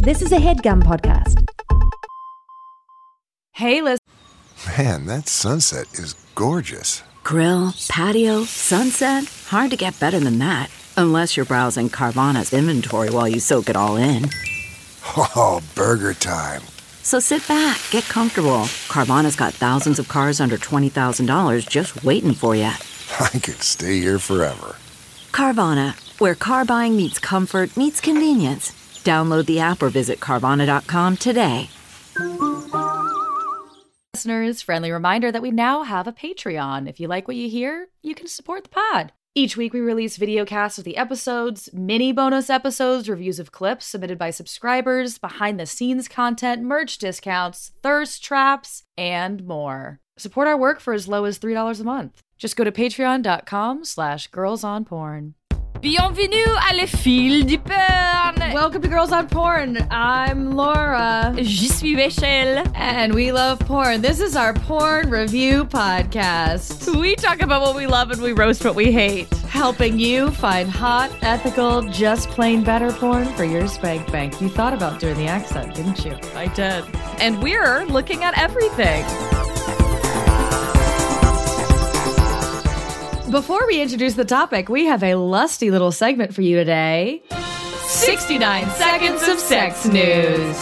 This is a HeadGum podcast. Hey, Liz. Man, that sunset is gorgeous. Grill, patio, sunset. Hard to get better than that. Unless you're browsing Carvana's inventory while you soak it all in. Oh, burger time. So sit back, get comfortable. Carvana's got thousands of cars under $20,000 just waiting for you. I could stay here forever. Carvana, where car buying meets comfort meets convenience. Download the app or visit Carvana.com today. Listeners, friendly reminder that we now have a Patreon. If you like what you hear, you can support the pod. Each week we release video casts of the episodes, mini bonus episodes, reviews of clips submitted by subscribers, behind-the-scenes content, merch discounts, thirst traps, and more. Support our work for as low as $3 a month. Just go to patreon.com/girlsonporn. Bienvenue à le fil du porn. Welcome to Girls on Porn. I'm Laura. Je suis Rachel. And we love porn. This is our porn review podcast. We talk about what we love and we roast what we hate. Helping you find hot, ethical, just plain better porn for your spank bank. You thought about doing the accent, didn't you? I did. And we're looking at everything. Before we introduce the topic, we have a lusty little segment for you today. 69 seconds of sex news.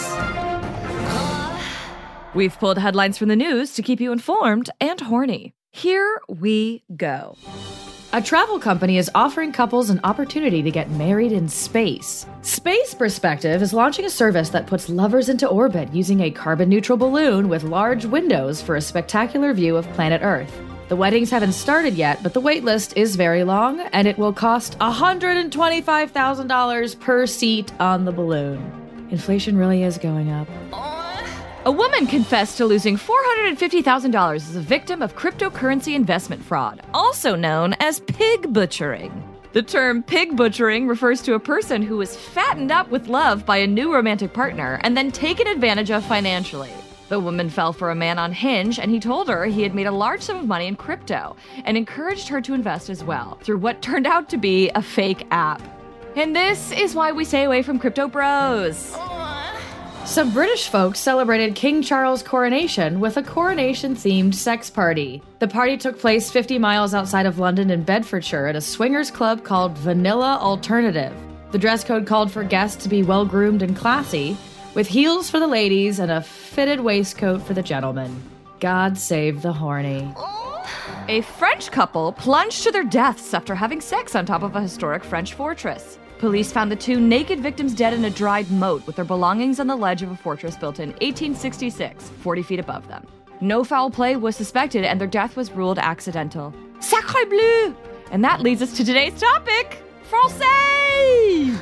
We've pulled headlines from the news to keep you informed and horny. Here we go. A travel company is offering couples an opportunity to get married in space. Space Perspective is launching a service that puts lovers into orbit using a carbon-neutral balloon with large windows for a spectacular view of planet Earth. The weddings haven't started yet, but the wait list is very long, and it will cost $125,000 per seat on the balloon. Inflation really is going up. A woman confessed to losing $450,000 as a victim of cryptocurrency investment fraud, also known as pig butchering. The term pig butchering refers to a person who was fattened up with love by a new romantic partner and then taken advantage of financially. The woman fell for a man on Hinge, and he told her he had made a large sum of money in crypto and encouraged her to invest as well through what turned out to be a fake app. And this is why we stay away from crypto bros. Some British folks celebrated King Charles' coronation with a coronation-themed sex party. The party took place 50 miles outside of London in Bedfordshire at a swingers club called Vanilla Alternative. The dress code called for guests to be well-groomed and classy, with heels for the ladies and a fitted waistcoat for the gentlemen. God save the horny. A French couple plunged to their deaths after having sex on top of a historic French fortress. Police found the two naked victims dead in a dried moat with their belongings on the ledge of a fortress built in 1866, 40 feet above them. No foul play was suspected and their death was ruled accidental. Sacré bleu! And that leads us to today's topic, Francais!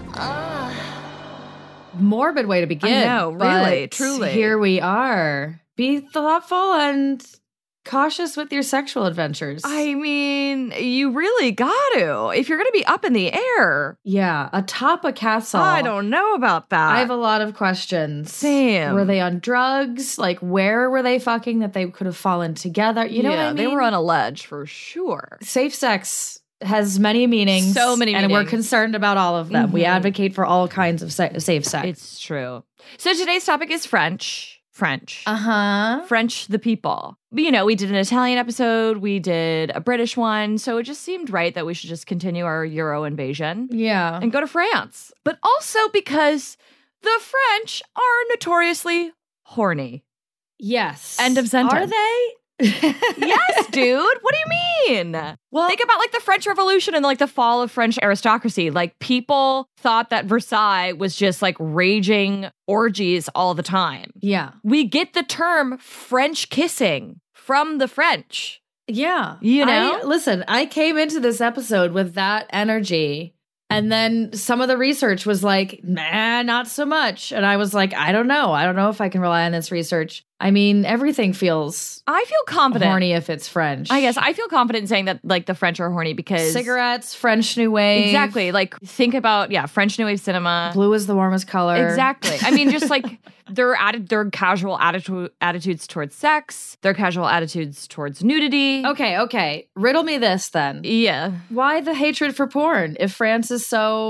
Morbid way to begin. I know, really, but truly. Here we are. Be thoughtful and cautious with your sexual adventures. I mean, you really got to. If you're going to be up in the air. Yeah, atop a castle. I don't know about that. I have a lot of questions. Same. Were they on drugs? Like, where were they fucking that they could have fallen together? You know what I mean? They were on a ledge for sure. Safe sex has many meanings. So many and meanings. we're concerned about all of them. We advocate for all kinds of safe sex. It's true. So today's topic is French. Uh-huh. French the people. You know, we did an Italian episode, we did a British one, so it just seemed right that we should just continue our Euro invasion. Yeah. And go to France. But also because the French are notoriously horny. Yes. End of sentence. Are they? Yes, dude. What do you mean? Well, think about like the French Revolution and like the fall of French aristocracy. Like people thought that Versailles was just like raging orgies all the time. Yeah. We get the term French kissing from the French. Yeah. You know? Listen, I came into this episode with that energy. And then some of the research was like, nah, not so much. And I was like, I don't know. I don't know if I can rely on this research. I mean, everything feels I feel confident. horny if it's French. I guess I feel confident in saying that like the French are horny because cigarettes, French New Wave. Exactly. Like think about, French New Wave cinema. Blue is the warmest color. Exactly. I mean, just like their casual attitudes towards sex, their casual attitudes towards nudity. Okay. Riddle me this then. Yeah. Why the hatred for porn if France is so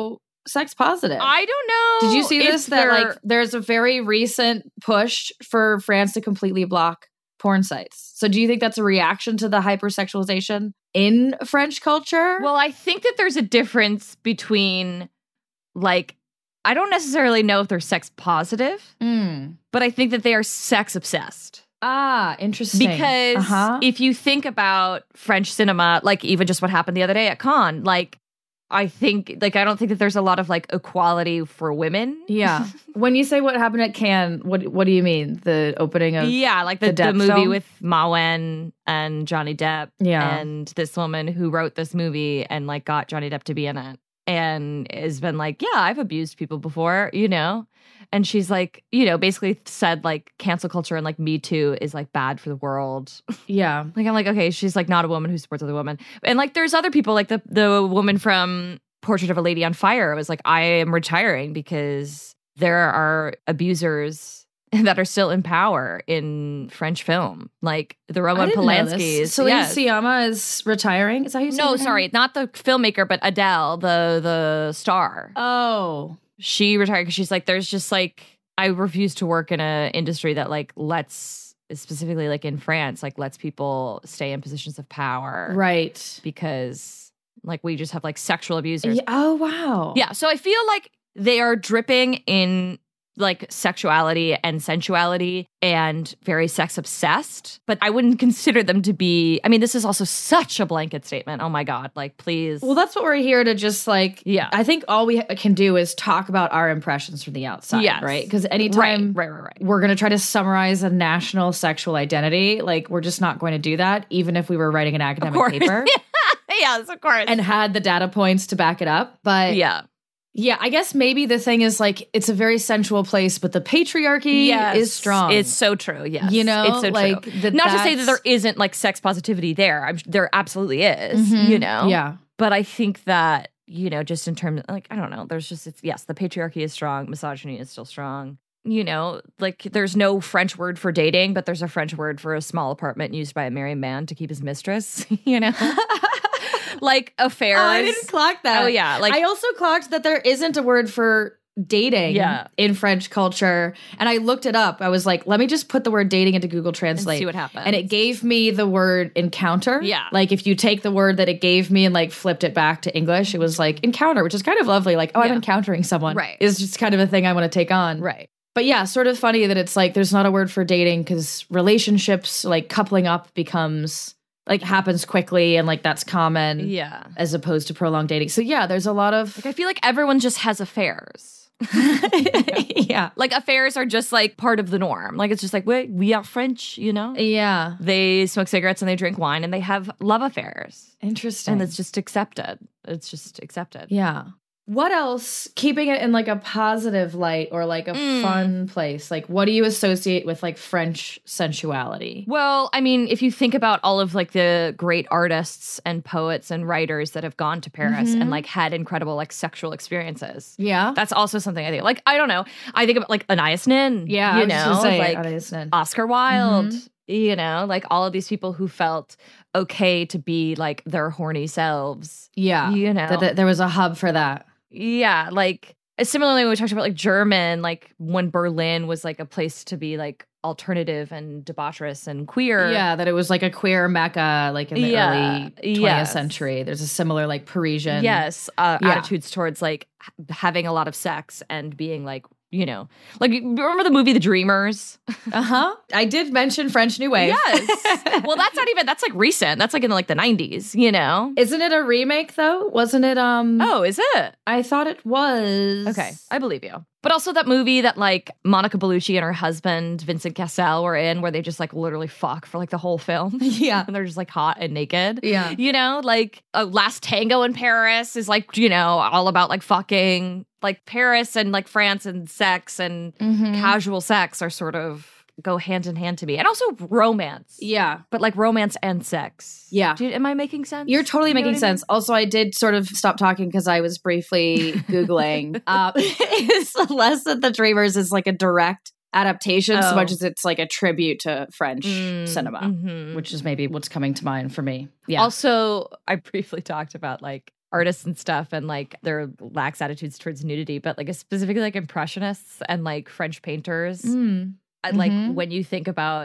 sex positive. I don't know. Did you see this? That like there's a very recent push for France to completely block porn sites. So do you think that's a reaction to the hypersexualization in French culture? Well, I think that there's a difference between like, I don't necessarily know if they're sex positive, but I think that they are sex obsessed. Ah, interesting. Because if you think about French cinema, like even just what happened the other day at Cannes, like I think, like, I don't think that there's a lot of like equality for women. Yeah. When you say what happened at Cannes, what do you mean? The opening of like the movie film? with Ma Wen and Johnny Depp, and this woman who wrote this movie and like got Johnny Depp to be in it, and has been like, yeah, I've abused people before, you know. And she's like, you know, basically said like cancel culture and like Me Too is like bad for the world. Yeah. Like, I'm like, okay, she's like not a woman who supports other women. And like, there's other people like the woman from Portrait of a Lady on Fire was like, I am retiring because there are abusers that are still in power in French film. Like the Roman Polanskis. Celine Sciamma is retiring? Is that how you say No, her sorry, name? not the filmmaker, but Adele, the star. Oh. She retired because she's like, there's just like, I refuse to work in an industry that like lets, specifically like in France, like lets people stay in positions of power. Right. Because like we just have like sexual abusers. Yeah. Oh, wow. Yeah. So I feel like they are dripping in like sexuality and sensuality and very sex obsessed, but I wouldn't consider them to be, I mean, this is also such a blanket statement. Oh my God. Like, please. Well, that's what we're here to just like, Yeah. I think all we can do is talk about our impressions from the outside, Yes. right? Because anytime Right. we're going to try to summarize a national sexual identity, like we're just not going to do that, even if we were writing an academic paper. Yes, of course. And had the data points to back it up. But yeah, I guess maybe the thing is like it's a very sensual place, but the patriarchy is strong. It's so true. Yes, You know, it's so like true. Not to say that there isn't like sex positivity there. There absolutely is. You know. Yeah. But I think that, you know, just in terms of like, I don't know. There's just yes, the patriarchy is strong. Misogyny is still strong. You know, like there's no French word for dating, but there's a French word for a small apartment used by a married man to keep his mistress. You know. Like affairs. Oh, I didn't clock that. Oh yeah. Like I also clocked that there isn't a word for dating in French culture. And I looked it up. I was like, let me just put the word dating into Google Translate. And see what happens. And it gave me the word encounter. Yeah. Like if you take the word that it gave me and like flipped it back to English, it was like encounter, which is kind of lovely. Like, I'm encountering someone. Right. Is just kind of a thing I want to take on. Right. But yeah, sort of funny that it's like there's not a word for dating because relationships, like coupling up becomes like happens quickly and like that's common. Yeah. As opposed to prolonged dating. So yeah, there's a lot of Like I feel like everyone just has affairs. yeah. Like affairs are just like part of the norm. Like it's just like we are French, you know? Yeah. They smoke cigarettes and they drink wine and they have love affairs. Interesting. And it's just accepted. It's just accepted. Yeah. What else, keeping it in like a positive light or like a fun place, like what do you associate with like French sensuality? Well, I mean, if you think about all of like the great artists and poets and writers that have gone to Paris and like had incredible like sexual experiences. Yeah. That's also something I think. Like, I don't know. I think about like Anais Nin. Yeah, You I was know, just gonna say, like Anais Nin. Oscar Wilde. You know, like all of these people who felt okay to be like their horny selves. Yeah. You know. That there was a hub for that. Yeah, like similarly when we talked about like German, like when Berlin was like a place to be like alternative and debaucherous and queer. Yeah, that it was like a queer mecca like in the early 20th century. There's a similar like Parisian. Attitudes towards like having a lot of sex and being like, you know, like remember the movie The Dreamers? I did mention French New Wave. Yes. Well, that's not even, that's like recent. That's like in like the 90s, you know? Isn't it a remake though? Wasn't it Oh, is it? I thought it was. Okay, I believe you. But also that movie that like Monica Bellucci and her husband Vincent Cassel were in, where they just like literally fuck for like the whole film. Yeah. And they're just like hot and naked. Yeah. You know, like Last Tango in Paris is like, you know, all about like fucking. Like Paris and like France and sex and casual sex are sort of go hand in hand to me. And also romance. Yeah. But like romance and sex. Yeah. Am I making sense? You're totally You know making what I mean? sense. Also, I did sort of stop talking because I was briefly Googling. It's less that The Dreamers is like a direct adaptation so much as it's like a tribute to French cinema, which is maybe what's coming to mind for me. Yeah. Also, I briefly talked about like artists and stuff and like their lax attitudes towards nudity, but like specifically like impressionists and like French painters. And like when you think about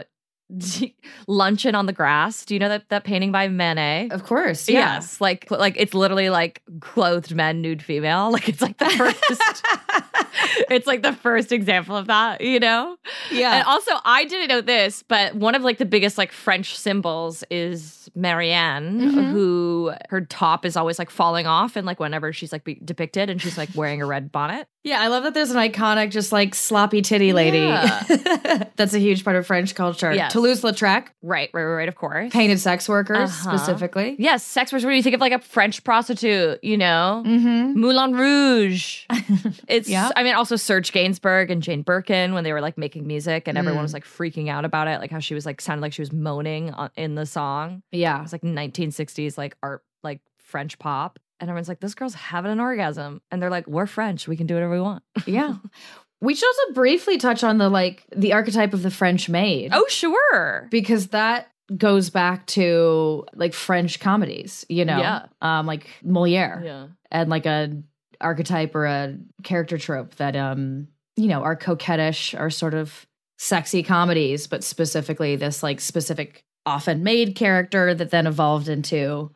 Luncheon on the Grass, do you know that painting by Manet? Of course, yeah. Yes, like it's literally like clothed men, nude female. Like it's like the first. It's like the first example of that, you know? Yeah. And also, I didn't know this, but one of like the biggest like French symbols is Marianne, who her top is always like falling off, and like whenever she's like depicted, and she's like wearing a red bonnet. Yeah, I love that there's an iconic, just like sloppy titty lady. Yeah. That's a huge part of French culture. Yes. Toulouse-Lautrec. Right, of course. Painted sex workers, specifically. Yes, sex workers. When you think of like a French prostitute, you know, Moulin Rouge. It's, I mean, also Serge Gainsbourg and Jane Birkin when they were like making music, and everyone was like freaking out about it, like how she was like sounded like she was moaning in the song. Yeah, it was like 1960s like art, like French pop, and everyone's like, this girl's having an orgasm, and they're like, we're French, we can do whatever we want. Yeah. We should also briefly touch on the archetype of the French maid. Oh, sure. Because that goes back to like French comedies, you know? Yeah. Like Moliere. Yeah. And like a archetype or a character trope that, you know, are coquettish, are sort of sexy comedies, but specifically this like specific often made character that then evolved into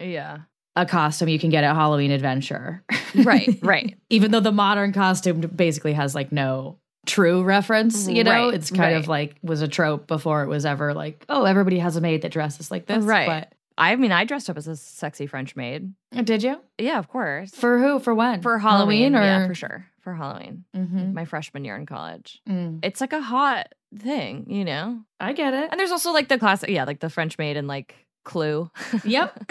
a costume you can get at Halloween Adventure. Right. Even though the modern costume basically has like no true reference, you know? It's kind of like was a trope before it was ever like, oh, everybody has a maid that dresses like this. Right. But I mean, I dressed up as a sexy French maid. Did you? Yeah, of course. For who? For when? For Halloween, or? Yeah, for sure. For Halloween. My freshman year in college. It's like a hot thing, you know? I get it. And there's also like the classic, like the French maid and like Clue. Yep.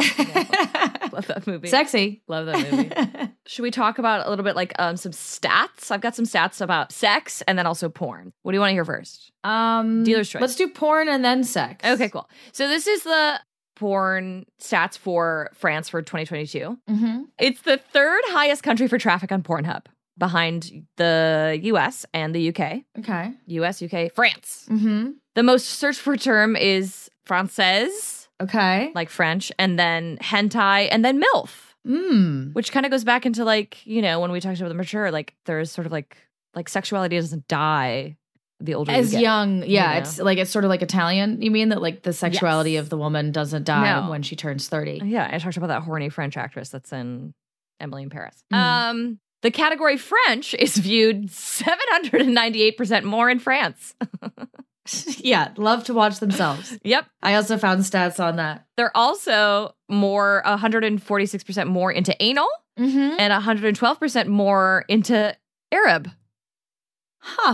Love that movie. Sexy. Love that movie. Should we talk about a little bit like some stats? I've got some stats about sex and then also porn. What do you want to hear first? Dealer's choice. Let's do porn and then sex. Okay, cool. So this is the porn stats for France for 2022. It's the third highest country for traffic on Pornhub, behind the US and the UK. Okay. US, UK, France. The most searched for term is française. Okay. Like French, and then hentai, and then MILF. Which kind of goes back into like, you know, when we talked about the mature, like there's sort of like sexuality doesn't die the older as you get, young. Yeah. You know? It's sort of like Italian. You mean that like the sexuality of the woman doesn't die when she turns 30? Yeah. I talked about that horny French actress that's in Emily in Paris. The category French is viewed 798% more in France. Yeah, love to watch themselves. Yep. I also found stats on that. They're also 146% more into anal and 112% more into Arab. Huh.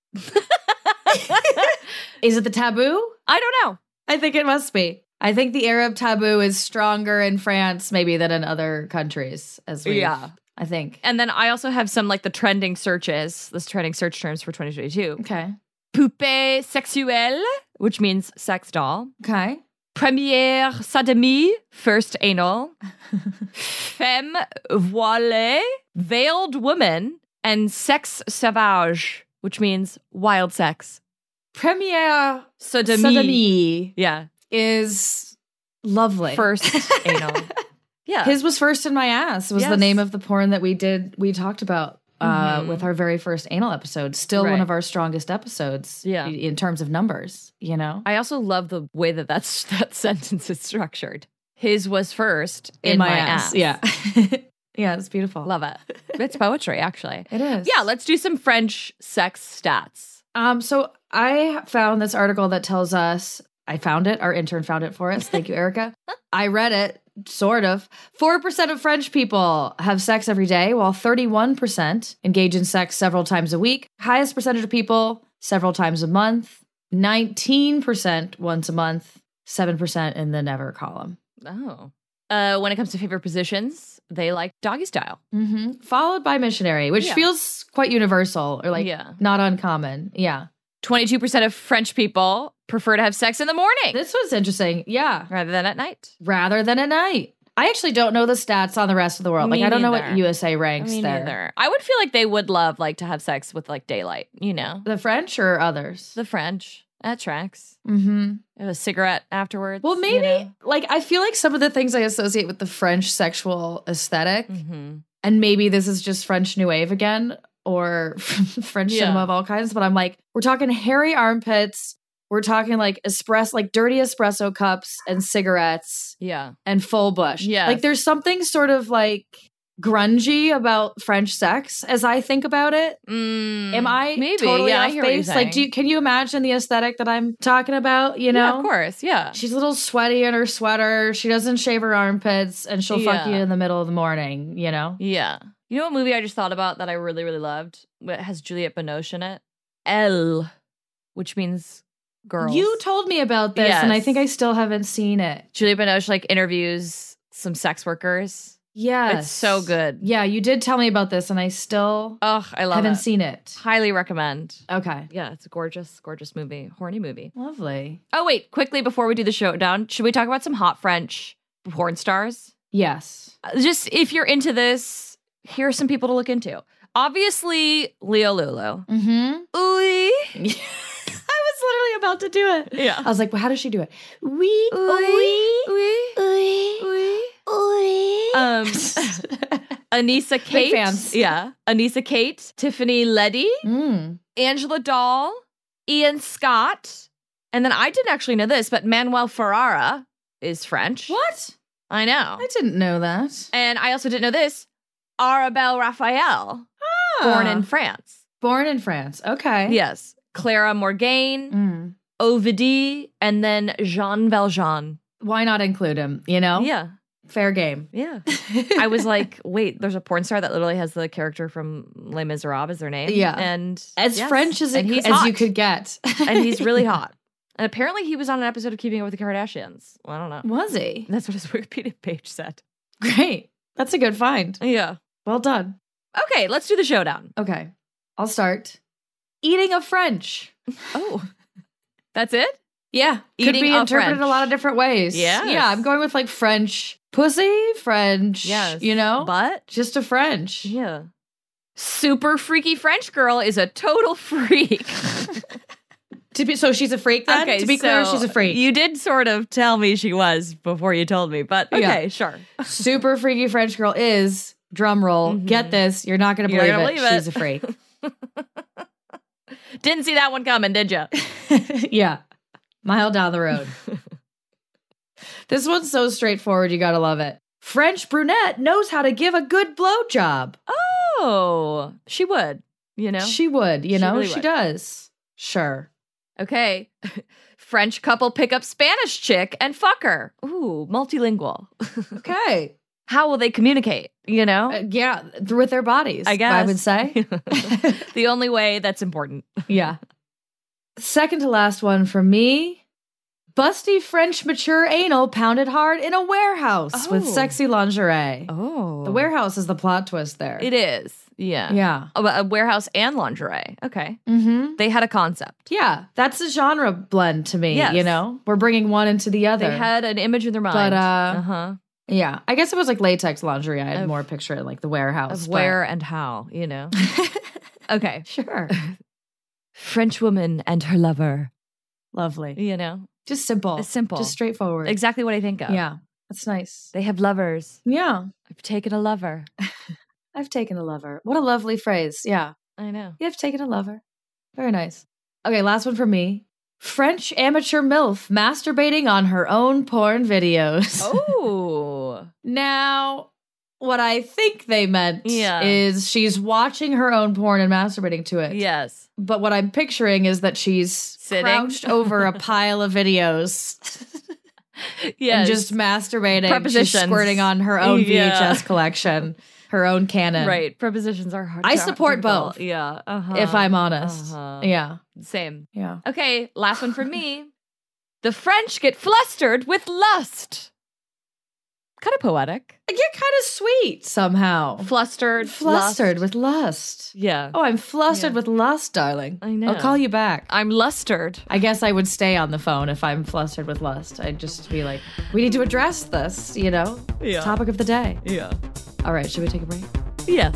Is it the taboo? I don't know. I think it must be. I think the Arab taboo is stronger in France maybe than in other countries, I think. And then I also have some like the trending searches, this trending search terms for 2022. Okay. Poupée sexuelle, which means sex doll. Okay. Première sodomie, first anal. Femme voilée, veiled woman. And sex sauvage, which means wild sex. Première sodomie. Yeah. Is lovely. First anal. Yeah. His was first in my ass was the name of the porn that we talked about with our very first anal episode. Still one of our strongest episodes in terms of numbers, you know? I also love the way that sentence is structured. His was first in my ass. Yeah. Yeah, it's beautiful. Love it. It's poetry, actually. It is. Yeah, let's do some French sex stats. So I found this article that tells us, I found it, our intern found it for us. Thank you, Erica. I read it. Sort of. 4% of French people have sex every day, while 31% engage in sex several times a week. Highest percentage of people, several times a month. 19% once a month. 7% in the never column. Oh. When it comes to favorite positions, they like doggy style. Followed by missionary, which feels quite universal or like not uncommon. Yeah. 22% of French people prefer to have sex in the morning. This was interesting. Yeah. Rather than at night. I actually don't know the stats on the rest of the world. Me I don't know neither. what USA ranks Me there. neither. I would feel like they would love like to have sex with like daylight, you know? The French or others? The French That tracks. Mm-hmm. A cigarette afterwards. Well, maybe, like, I feel like some of the things I associate with the French sexual aesthetic, and maybe this is just French New Wave again, or French cinema of all kinds, but I'm like, we're talking hairy armpits, we're talking like dirty espresso cups and cigarettes, and full bush. Yeah, like there's something sort of like grungy about French sex as I think about it. Am I maybe totally I off hear what you're base? Like, can you imagine the aesthetic that I'm talking about? You know, yeah, of course, yeah. She's a little sweaty in her sweater. She doesn't shave her armpits, and she'll fuck you in the middle of the morning. You know? Yeah. You know what movie I just thought about that I really, really loved? It has Juliette Binoche in it. Elle, which means girls. You told me about this, and I think I still haven't seen it. Juliette Binoche like interviews some sex workers. Yes. It's so good. Yeah, you did tell me about this, and I still I love haven't seen it. Highly recommend. Okay. Yeah, it's a gorgeous, gorgeous movie. Horny movie. Lovely. Oh, wait. Quickly, before we do the showdown, should we talk about some hot French porn stars? Yes. Just if you're into this, here are some people to look into. Obviously, Leo Lulu. Mm-hmm. Oui. I was literally about to do it. Yeah. I was like, well, how does she do it? Oui. Oui. Oui. Oui. Anissa Kate. Big fans. Yeah. Anissa Kate, Tiffany Leddy, Angela Dahl, Ian Scott. And then I didn't actually know this, but Manuel Ferrara is French. What? I know. I didn't know that. And I also didn't know this. Arabelle Raphael, born in France. Born in France. Okay. Yes. Clara Morgane, Ovidie, and then Jean Valjean. Why not include him, you know? Yeah. Fair game. Yeah. I was like, wait, there's a porn star that literally has the character from Les Miserables as their name. Yeah. And as French as you could get. And he's really hot. And apparently he was on an episode of Keeping Up with the Kardashians. Well, I don't know. Was he? That's what his Wikipedia page said. Great. That's a good find. Yeah. Well done. Okay, let's do the showdown. Okay. I'll start. Eating a French. Oh. That's it? Yeah. Could be interpreted a lot of different ways. Yeah. Yeah, I'm going with like French pussy, French, you know? But? Just a French. Yeah. Super freaky French girl is a total freak. So she's a freak then? Okay, to be clear, she's a freak. You did sort of tell me she was before you told me, but okay, sure. Super freaky French girl is, drum roll, get this, you're not going to believe it. She's a freak. Didn't see that one coming, did you? Yeah. Mile down the road. This one's so straightforward, you gotta love it. French brunette knows how to give a good blowjob. Oh, she would, you know? She would, you know? really she would. does. Sure. Okay. French couple pick up Spanish chick and fuck her. Ooh, multilingual. Okay. How will they communicate, you know? Yeah, with their bodies, I guess. I would say. The only way that's important. Yeah. Second to last one from me. Busty French mature anal pounded hard in a warehouse with sexy lingerie. Oh. The warehouse is the plot twist there. It is. Yeah. Yeah. A warehouse and lingerie. Okay. Mm-hmm. They had a concept. Yeah. That's a genre blend to me, Yes. you know? We're bringing one into the other. They had an image in their mind. But, yeah. I guess it was like latex lingerie. I had more picture it like the warehouse. Of where and how, you know? Okay. Sure. French woman and her lover. Lovely. You know? Just simple. It's simple. Just straightforward. Exactly what I think of. Yeah. That's nice. They have lovers. Yeah. I've taken a lover. I've taken a lover. What a lovely phrase. Yeah. I know. You've taken a lover. Very nice. Okay, last one from me. French amateur MILF masturbating on her own porn videos. Oh. Now, what I think they meant Yeah. is she's watching her own porn and masturbating to it. Yes. But what I'm picturing is that she's Sitting. crouched over a pile of videos Yes. and just masturbating. She's Prepositions. squirting on her own Yeah. VHS collection, her own canon. Right. Prepositions are hard. I support difficult. both. Yeah. If I'm honest. Uh-huh. Yeah. Same. Yeah. Okay. Last one from me. The French get flustered with lust. Kind of poetic. You're kind of sweet somehow. Flustered. Flustered lust. with lust. Yeah. Oh, I'm flustered Yeah. with lust, darling. I know. I'll call you back. I'm lustered. I guess I would stay on the phone if I'm flustered with lust. I'd just be like, we need to address this, you know? Yeah. Topic of the day. Yeah. All right, should we take a break? Yes.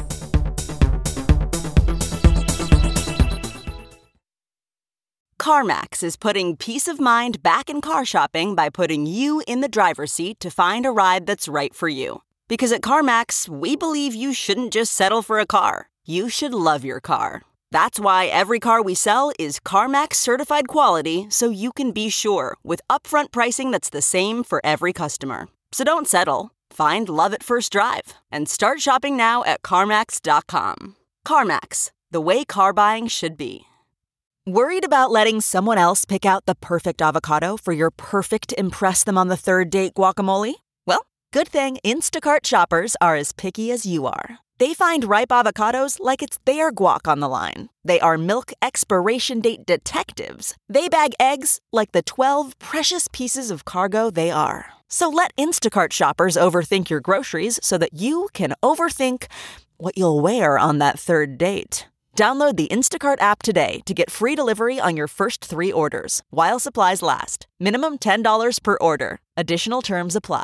CarMax is putting peace of mind back in car shopping by putting you in the driver's seat to find a ride that's right for you. Because at CarMax, we believe you shouldn't just settle for a car. You should love your car. That's why every car we sell is CarMax certified quality, so you can be sure with upfront pricing that's the same for every customer. So don't settle. Find love at first drive and start shopping now at CarMax.com. CarMax, the way car buying should be. Worried about letting someone else pick out the perfect avocado for your perfect impress them on the third date guacamole? Well, good thing Instacart shoppers are as picky as you are. They find ripe avocados like it's their guac on the line. They are milk expiration date detectives. They bag eggs like the 12 precious pieces of cargo they are. So let Instacart shoppers overthink your groceries so that you can overthink what you'll wear on that third date. Download the Instacart app today to get free delivery on your first 3 orders, while supplies last. Minimum $10 per order. Additional terms apply.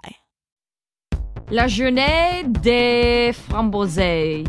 La Journée des Framboises.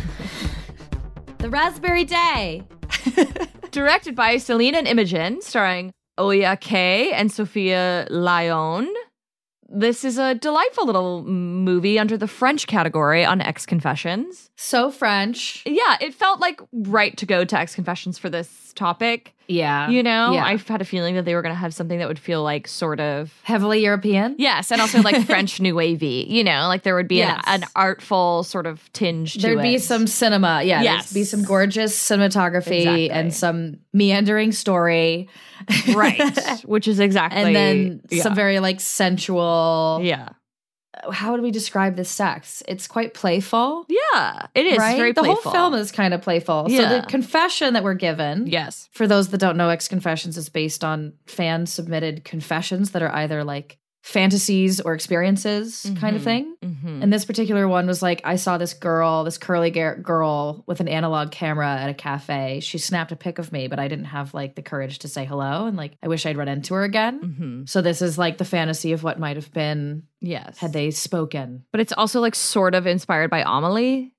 The Raspberry Day. Directed by Celine and Imogen, starring Oya Kay and Sophia Lyon. This is a delightful little movie under the French category on X Confessions. So French. Yeah, it felt like right to go to X Confessions for this topic. Yeah. You know, Yeah. I've had a feeling that they were going to have something that would feel like sort of... Heavily European? Yes, and also like French New Wavy, you know, like there would be Yes. an artful sort of tinge to it. There'd be some cinema. Yeah. Yes. There'd be some gorgeous cinematography Exactly. and some meandering story. Right, which is exactly... And then yeah. some very like sensual. Yeah. How would we describe this sex? It's quite playful. Yeah, it is Right? very the playful. whole film is kind of playful. So Yeah. the confession that we're given, Yes. for those that don't know, X Confessions is based on fan submitted confessions that are either like fantasies or experiences kind of thing. Mm-hmm. And this particular one was like, I saw this girl, this curly girl with an analog camera at a cafe. She snapped a pic of me, but I didn't have like the courage to say hello. And like, I wish I'd run into her again. Mm-hmm. So this is like the fantasy of what might have been Yes. had they spoken. But it's also like sort of inspired by Amelie.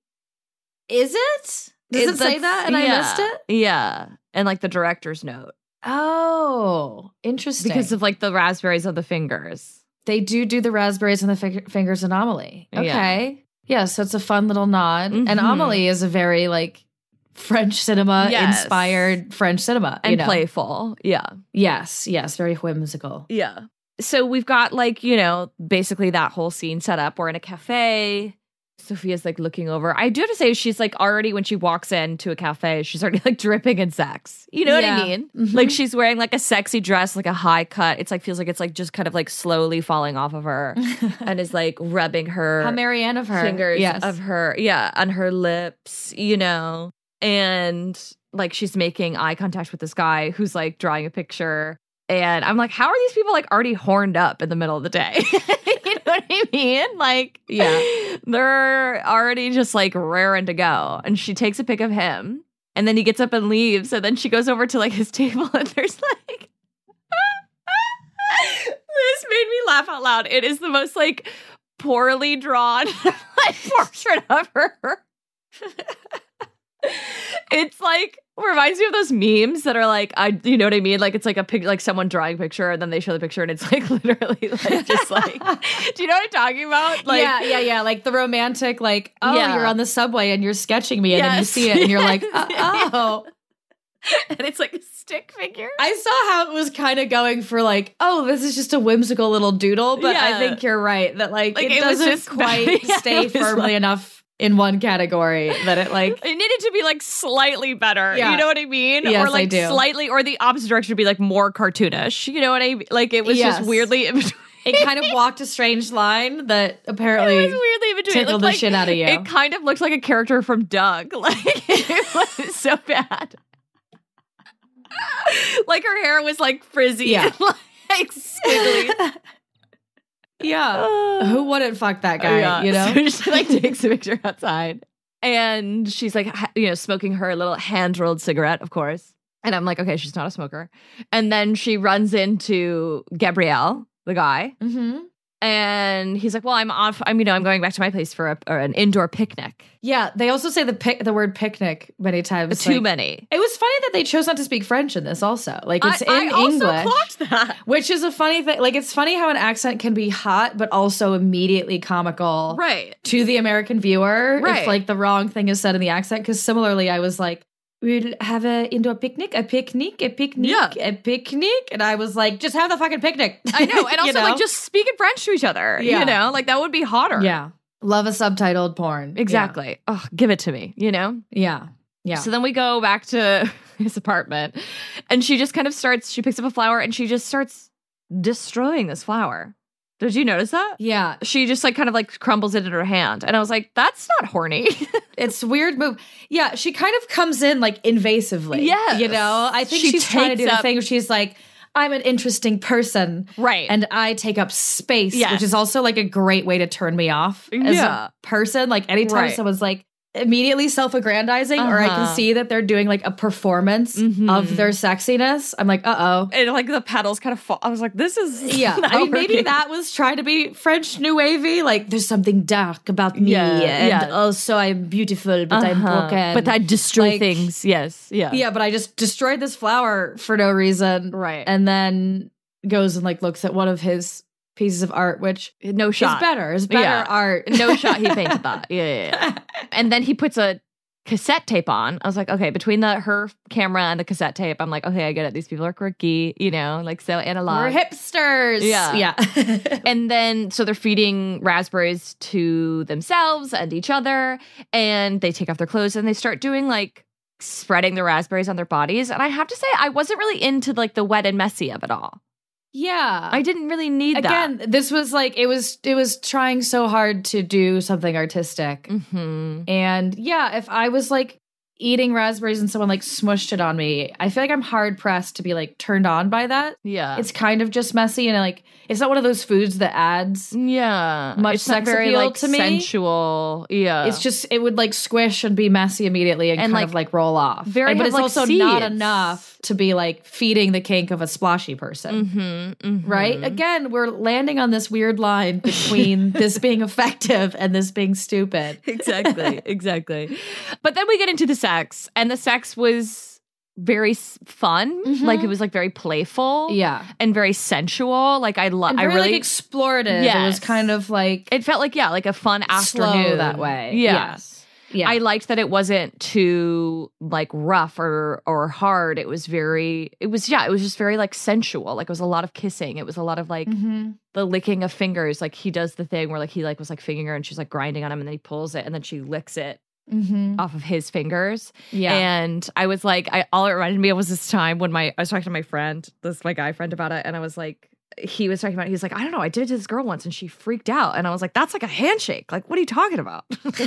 Is it? Does it say that and I missed it? Yeah. And like the director's note. Oh, interesting. Because of like the raspberries on the fingers. they do the raspberries and the fingers anomaly. Yeah. Okay. Yeah, so it's a fun little nod. And Mhm. Amelie is a very like French cinema Yes. inspired French cinema. And you know? playful. Yeah. Yes, very whimsical. Yeah. So we've got like, you know, basically that whole scene set up. We're in a cafe. Sophia's like looking over. I do have to say, she's like already, when she walks into a cafe, she's already like dripping in sex. You know Yeah. what I mean? Mhm. Like she's wearing like a sexy dress, like a high cut. It's like, feels like it's like just kind of like slowly falling off of her and is like rubbing her How Marianne of her. fingers Yes. of her, yeah, on her lips, you know, and like she's making eye contact with this guy who's like drawing a picture. And I'm like, how are these people like already horned up in the middle of the day? You know what I mean? Like, Yeah. they're already just like raring to go. And she takes a pic of him and then he gets up and leaves. And then she goes over to like his table and there's like, this made me laugh out loud. It is the most like poorly drawn like portrait of her. It's like reminds me of those memes that are like, you know what I mean? Like it's like a pic, like someone drawing a picture and then they show the picture and it's like literally like just like, do you know what I'm talking about? Like, yeah. Like the romantic, like, oh, Yeah. you're on the subway and you're sketching me, and then you Yes. see it and you're like, Yes. oh. and it's like a stick figure. I saw how it was kind of going for like, oh, this is just a whimsical little doodle, but Yeah. I think you're right that like it it was doesn't just quite yeah, stay it was firmly like- enough in one category that it like It needed to be like slightly better. Yeah. You know what I mean? Yes, or like I do. slightly, or the opposite direction would be like more cartoonish. You know what I mean? Like it was Yes. just weirdly in between. it kind of walked a strange line that apparently It was weirdly in between. It tickled looked the like, shit out of you. It kind of looked like a character from Doug. Like it was so bad. Like her hair was like frizzy Yeah. and like squiggly. yeah. Who wouldn't fuck that guy, Yeah. you know? So she like takes a picture outside. And she's like, you know, smoking her little hand-rolled cigarette, of course. And I'm like, okay, she's not a smoker. And then she runs into Gabrielle, the guy. Mm-hmm. And he's like, well, I'm off. I'm going back to my place for an indoor picnic. Yeah, they also say the word picnic many times. Too many. It was funny that they chose not to speak French in this also. Like, it's I in also English. clocked that. Which is a funny thing. Like, it's funny how an accent can be hot, but also immediately comical to the American viewer if, like, the wrong thing is said in the accent. Because similarly, I was like, we'll have an indoor picnic, a picnic. And I was like, just have the fucking picnic. I know. And also, like, just speak in French to each other. Yeah. You know? Like, that would be hotter. Yeah. Love a subtitled porn. Exactly. Yeah. Oh, give it to me, you know? Yeah. Yeah. So then we go back to his apartment, and she just kind of she picks up a flower, and she just starts destroying this flower. Did you notice that? Yeah. She just like kind of like crumbles it in her hand. And I was like, that's not horny. It's a weird move. Yeah, she kind of comes in like invasively. Yes. You know, I think she's trying to do the thing where she's like, I'm an interesting person. Right. And I take up space, which is also like a great way to turn me off as a person. Like anytime someone's like immediately self-aggrandizing or I can see that they're doing like a performance of their sexiness, I'm like, uh-oh. And like the petals kind of fall. I was like, this is I mean, maybe that was trying to be French New Wavy. Like, there's something dark about me. And also I'm beautiful, but I'm broken. But I destroy things. Yes. Yeah. Yeah, but I just destroyed this flower for no reason. Right. And then goes and like looks at one of his pieces of art, which no shot. Is better art. No shot he painted that. Yeah. And then he puts a cassette tape on. I was like, okay, between her camera and the cassette tape, I'm like, okay, I get it. These people are quirky, you know, like so analog. We're hipsters. Yeah. And then, so they're feeding raspberries to themselves and each other, and they take off their clothes and they start doing like spreading the raspberries on their bodies. And I have to say, I wasn't really into like the wet and messy of it all. Yeah. I didn't really need that. Again, this was like, it was trying so hard to do something artistic. Mm-hmm. And yeah, if I was like eating raspberries and someone like smushed it on me, I feel like I'm hard pressed to be like turned on by that. Yeah. It's kind of just messy and like, it's not one of those foods that adds much it's sex not very appeal like to me. Sensual. Yeah. It's just, it would like squish and be messy immediately and kind of like roll off. But it's like also seeds. not enough to be like feeding the kink of a splashy person. Right? Again, we're landing on this weird line between this being effective and this being stupid. Exactly. But then we get into the sex, and the sex was very fun. Like, it was like very playful. Yeah. And very sensual. Like, I really like explorative. Yes. It was kind of like, it felt like, like a fun afternoon. Slow that way. Yes. Yeah. I liked that it wasn't too like rough or hard. It was just very like sensual. Like, it was a lot of kissing. It was a lot of like the licking of fingers. Like, he does the thing where like he like was like fingering her and she's like grinding on him, and then he pulls it and then she licks it off of his fingers. Yeah. And I was like, all it reminded me of was this time when I was talking to my friend, my guy friend, about it, and I was like, he was talking about, he's like, I don't know, I did it to this girl once and she freaked out. And I was like, that's like a handshake. Like, what are you talking about?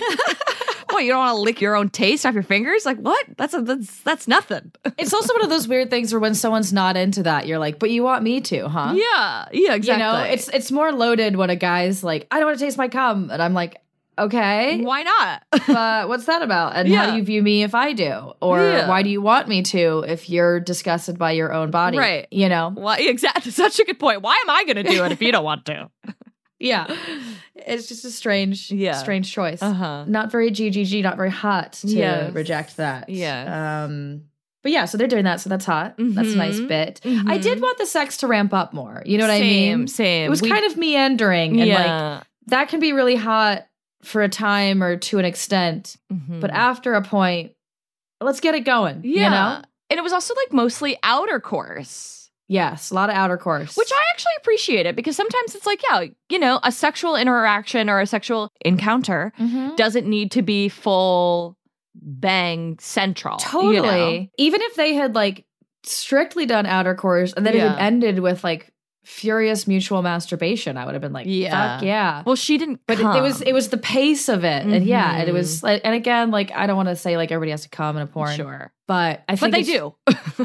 What, you don't want to lick your own taste off your fingers? Like, what? That's nothing. It's also one of those weird things where when someone's not into that, you're like, but you want me to, huh? Yeah, exactly. You know, it's more loaded when a guy's like, I don't want to taste my cum. And I'm like, okay. Why not? But what's that about? And how do you view me if I do? Or why do you want me to if you're disgusted by your own body? Right. You know? Well, exactly. Such a good point. Why am I going to do it if you don't want to? Yeah. It's just a strange choice. Not very GGG, not very hot to reject that. Yeah. But yeah, so they're doing that, so that's hot. That's a nice bit. I did want the sex to ramp up more. You know what I mean? Same. It was kind of meandering and like that can be really hot for a time or to an extent. But after a point, let's get it going. Yeah. You know? And it was also like mostly outer course. Yes, a lot of outer course. Which I actually appreciate it, because sometimes it's like, you know, a sexual interaction or a sexual encounter doesn't need to be full bang central. Totally. You know? Even if they had like strictly done outer course and then it had ended with like furious mutual masturbation, I would have been like, fuck yeah. Well, she didn't, but it was the pace of it, and and it was like, and again, like I don't want to say like everybody has to come in a porn, sure, but I think they do,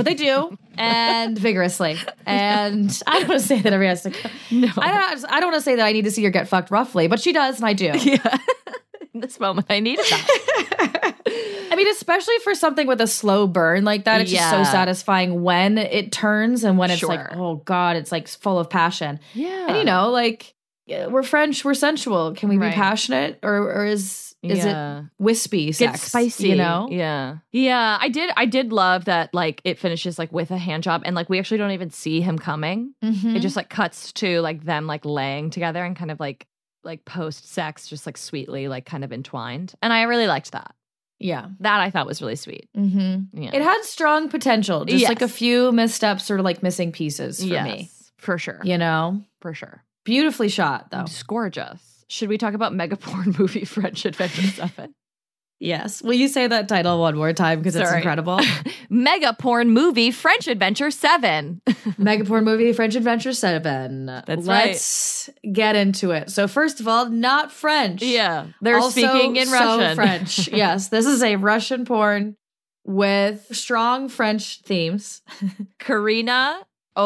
and vigorously, and I don't want to say that everybody has to come. No, I don't want to say that I need to see her get fucked roughly, but she does, and I do. Yeah, in this moment, I needed that. I mean, especially for something with a slow burn like that, it's just so satisfying when it turns and when it's like, oh God, it's like full of passion. Yeah. And you know, like we're French, we're sensual. Can we be Right. passionate, or is Yeah. it wispy sex? It's spicy, you know? Yeah. I did love that. Like, it finishes like with a hand job, and like we actually don't even see him coming. Mm-hmm. It just like cuts to like them like laying together and kind of like post sex, just like sweetly like kind of entwined, and I really liked that. Yeah. That I thought was really sweet. Mm-hmm. Yeah. It had strong potential, just like a Yes. few missteps or like missing pieces for Yes, me. for sure. You know, For sure. beautifully shot though. It's gorgeous. Should we talk about mega porn movie French Adventure 7? Yes. Will you say that title one more time because it's Sorry. incredible? Mega porn movie French Adventure 7. Megaporn movie French Adventure 7. That's Let's get into it. So first of all, not French. Yeah. They're Also speaking in so Russian. French. Yes, this is a Russian porn with strong French themes. Karina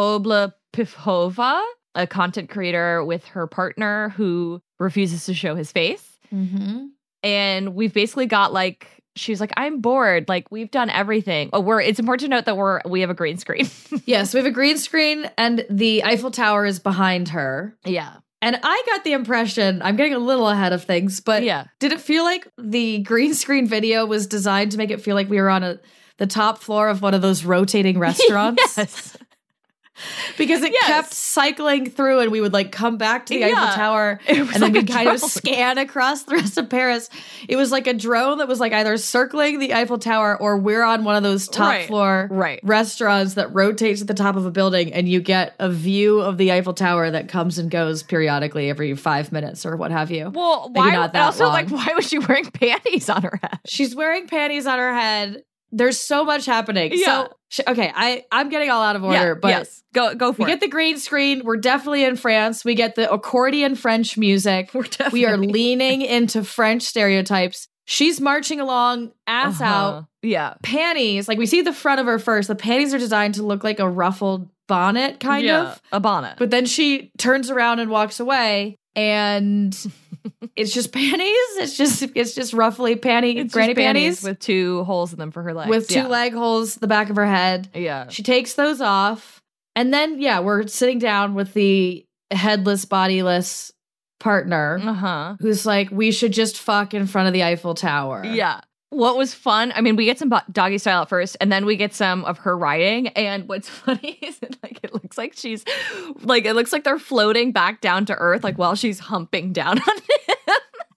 Oblapivhova, a content creator with her partner who refuses to show his face. Mm-hmm. And we've basically got like, she's like, I'm bored. Like, we've done everything. It's important to note that we have a green screen. Yes, we have a green screen and the Eiffel Tower is behind her. Yeah. And I got the impression, I'm getting a little ahead of things, but Yeah. did it feel like the green screen video was designed to make it feel like we were on the top floor of one of those rotating restaurants? Yes. Because it Yes. kept cycling through and we would like come back to the Yeah. Eiffel Tower It and was then like we'd a kind of drone. scan across the rest of Paris. It was like a drone that was like either circling the Eiffel Tower or we're on one of those top Right. floor Right. restaurants that rotates at the top of a building and you get a view of the Eiffel Tower that comes and goes periodically every 5 minutes or what have you. Well, Maybe why? not that Also, long. like, why was she wearing panties on her head? She's wearing panties on her head. There's so much happening. Yeah. So, okay, I'm getting all out of order, but yes. Go for we it. get the green screen. We're definitely in France. We get the accordion French music. We are leaning into French stereotypes. She's marching along, ass out, Yeah. panties. Like we see the front of her first. The panties are designed to look like a ruffled bonnet, kind of. A bonnet. But then she turns around and walks away, and it's just panties. It's just roughly granny just panties with 2 holes in them for her legs. with 2 leg holes, the back of her head. Yeah. She takes those off. And then, we're sitting down with the headless, bodiless partner Uh-huh. who's like, we should just fuck in front of the Eiffel Tower. Yeah. What was fun, I mean, we get some doggy style at first, and then we get some of her riding. And what's funny is it looks like she's like, it looks like they're floating back down to earth, like while she's humping down on him.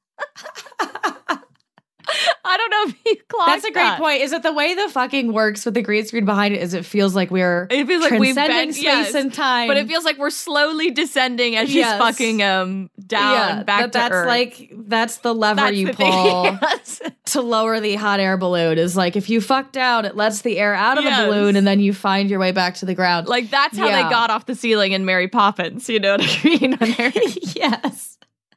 I don't know if you clocked That's a great that. point. Is it the way the fucking works with the green screen behind it? Is it feels like we're It feels like we've transcending been space yes, and time, but it feels like we're slowly descending as she's Yes. fucking down back to that's earth. like that's the lever That's you the thing. pull Yes. to lower the hot air balloon. Is like if you fuck down, it lets the air out of Yes. the balloon, and then you find your way back to the ground. Like that's how Yeah. they got off the ceiling in Mary Poppins. You know what I mean? When they're- Yes.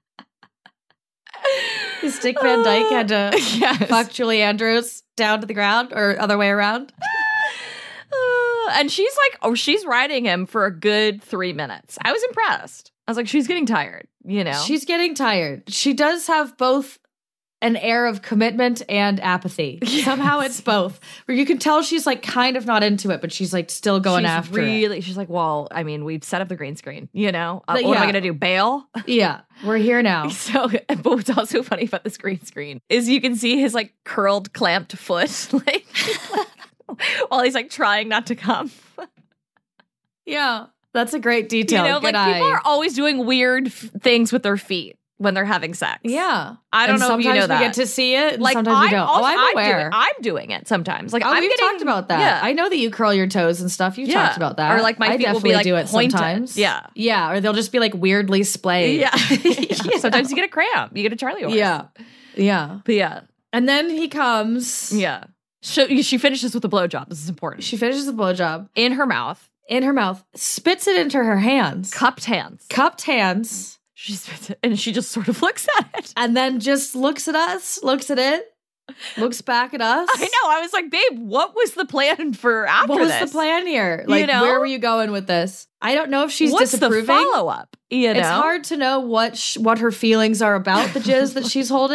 Dick Van Dyke had to Yes. fuck Julie Andrews down to the ground, or other way around. And she's like, she's riding him for a good 3 minutes. I was impressed. I was like, she's getting tired, you know? She's getting tired. She does have both an air of commitment and apathy. Yes. Somehow it's both. Where you can tell she's like kind of not into it, but she's like still going She's after it. She's like, well, I mean, we've set up the green screen, you know? But what am I yeah. going to do? Bail? Yeah, we're here now. So, but what's also funny about this green screen is you can see his like curled, clamped foot, like while he's like trying not to come. Yeah, that's a great detail. You know, Good like eye. people are always doing weird things with their feet when they're having sex. Yeah, I don't And know if you sometimes know that. we get to see it, and Like sometimes we don't. also, I'm aware. I'm doing it sometimes. Like Oh, I'm we've getting, talked about that. Yeah. I know that you curl your toes and stuff. You've talked about that. Or like my I feet will definitely be like do it pointed. sometimes. Yeah. Yeah, or they'll just be like weirdly splayed. Yeah. Sometimes you get a cramp. You get a Charlie horse. Yeah. Yeah. But yeah. And then he comes. Yeah. She finishes with a blowjob. This is important. She finishes the blowjob In her mouth. in her mouth, spits it into her hands. Cupped hands. Cupped hands. She spits it and she just sort of looks at it. And then just looks at us, looks at it, looks back at us. I know. I was like, babe, what was the plan for after What was this? the plan here? Like, know? where were you going with this? I don't know if she's What's disapproving. the follow-up? You know? It's hard to know what her feelings are about the jizz that she's holding.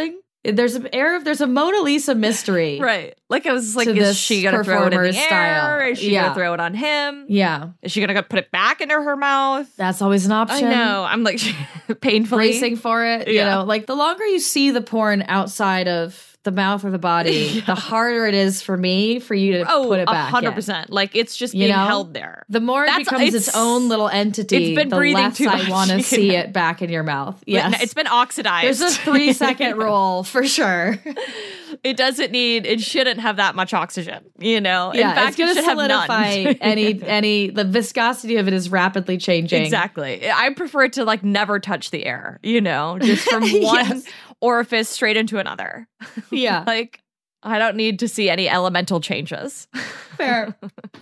There's a Mona Lisa mystery. Right. Like, I was like, To is this she going to throw it in the performer's air? style. Is she going to throw it on him? Yeah. Is she going to put it back into her mouth? That's always an I option. know. I'm like painfully Bracing for it. You Yeah. know, like the longer you see the porn outside of the mouth or the body, the harder it is for you to put it back. 100%. Like, it's just You being know? held there. The more it becomes its own little entity, it's been the breathing less too I much, want to you see know? it back in your mouth. But Yes. it's been oxidized. There's a 3-second rule for sure. It shouldn't have that much oxygen, you know? Yeah, In fact, it's going it to should have none. solidify the viscosity of it is rapidly changing. Exactly. I prefer it to like never touch the air, you know, just from one Yes. orifice straight into another. Yeah. Like, I don't need to see any elemental changes. Fair.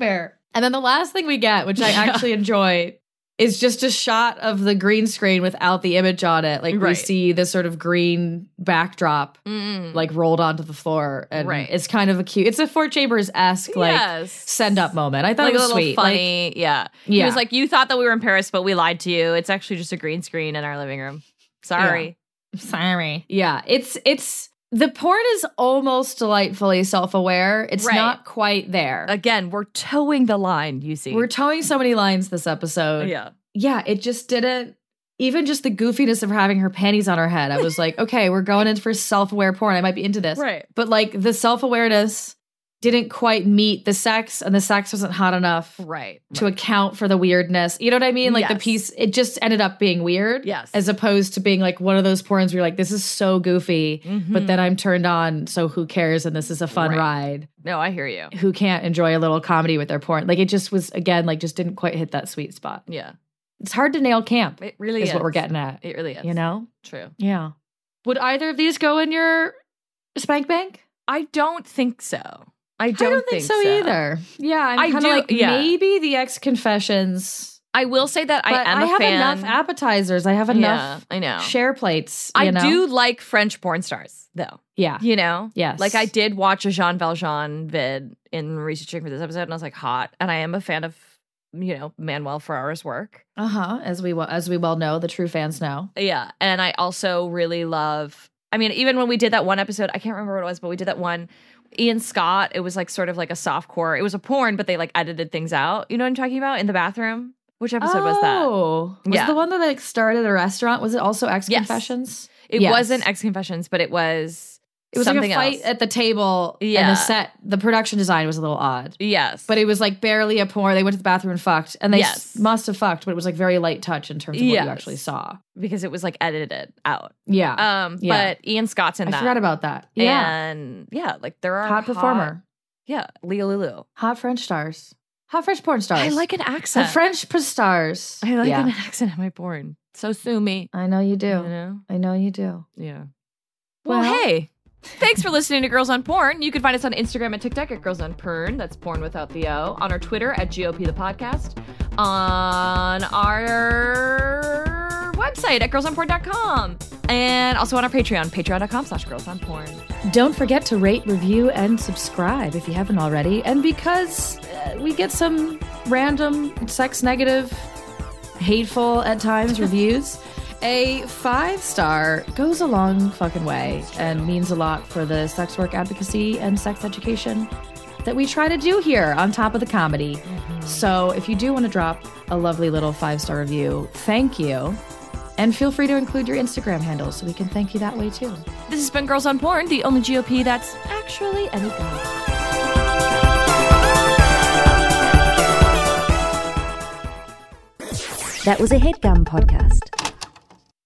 And then the last thing we get, which I actually enjoy, is just a shot of the green screen without the image on it. Like we Right. see this sort of green backdrop like rolled onto the floor. And Right. it's kind of it's a Fort Chambers-esque like Yes. send up moment. I thought Like it was a little sweet. Like, funny. Yeah. He Yeah. was like, you thought that we were in Paris, but we lied to you. It's actually just a green screen in our living room. Sorry. sorry. Yeah. It's the porn is almost delightfully self-aware. It's Right. not quite there. Again, we're towing the line, you see. We're towing so many lines this episode. yeah. Yeah, it just didn't. Even just the goofiness of her having her panties on her head, I was like, okay, we're going in for self-aware porn. I might be into this. Right. But like the self-awareness didn't quite meet the sex, and the sex wasn't hot enough Right. to account for the weirdness. You know what I mean? Like the Yes. piece, it just ended up being weird. Yes. As opposed to being like one of those porns where you're like, this is so goofy, Mm-hmm. but then I'm turned on, so who cares? And this is a fun Right. ride. No, I hear you. Who can't enjoy a little comedy with their porn? Like it just was, again, like just didn't quite hit that sweet spot. Yeah. It's hard to nail camp. It really is what we're getting at. It really is. You know? True. Yeah. Would either of these go in your spank bank? I don't think so. I I don't think so either. Yeah, I'm I kind do- of like yeah. maybe the X Confessions. I will say that But I am I a have fan. enough appetizers. I have enough Yeah, I know. share plates. I you know? do like French porn stars, though. Yeah. You know? Yes. Like, I did watch a Jean Valjean vid in researching for this episode, and I was like, hot. And I am a fan of, you know, Manuel Ferrara's work. As we well know, the true fans know. Yeah. And I also really love, I mean, even when we did that one episode, I can't remember what it was, but we did that one. Ian Scott, it was like sort of like a softcore. It was a porn, but they like edited things out. You know what I'm talking about? In the bathroom. Which episode was that? Oh, was Yeah. the one that like started at a restaurant? Was it also X Yes. Confessions? It Yes. wasn't X Confessions, but it was like something a fight else. at the table. And Yeah. the set, the production design was a little odd. Yes. But it was like barely a porn. They went to the bathroom and fucked. And they Yes. must have fucked, but it was like very light touch in terms of what Yes. you actually saw. because it was like edited out. Yeah. Yeah. But Ian Scott's in I that. forgot about that. Yeah. And yeah, like there are Hot performer. Yeah, Leo Lulu. Hot French stars. Hot French porn stars. I like an the accent. French stars. I like Yeah. an accent in my porn. So sue me. I know you do. You know? I know you do. Yeah. Well, Well- hey. Thanks for listening to Girls on Porn. You can find us on Instagram and TikTok at Girls on Porn. That's porn without the O. On our Twitter at GOP the podcast. On our website at girlsonporn.com. And also on our Patreon, patreon.com/girlsonporn. Don't forget to rate, review, and subscribe if you haven't already. And because we get some random sex negative, hateful at times reviews, a 5-star goes a long fucking way and means a lot for the sex work advocacy and sex education that we try to do here on top of the comedy. So if you do want to drop a lovely little 5-star review, thank you. And feel free to include your Instagram handle so we can thank you that way too. This has been Girls on Porn, the only GOP that's actually any good. That was a HeadGum podcast.